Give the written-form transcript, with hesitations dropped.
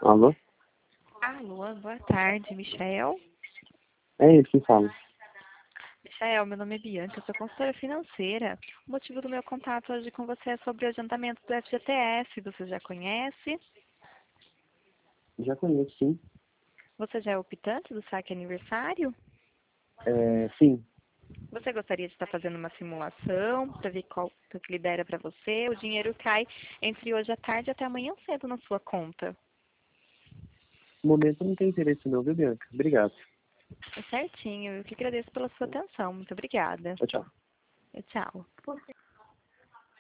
Alô? Alô, boa tarde, Michel. É ele que fala. Michel, meu nome é Bianca, eu sou consultora financeira. O motivo do meu contato hoje com você é sobre o adiantamento do FGTS. Você já conhece? Já conheço, sim. Você já é optante do saque aniversário? Sim. Você gostaria de estar fazendo uma simulação para ver qual que libera para você? O dinheiro cai entre hoje à tarde até amanhã cedo na sua conta. No momento não tem interesse não, viu, Bianca? Obrigado. Tá certinho, eu que agradeço pela sua atenção. Muito obrigada. Tchau, tchau. Tchau.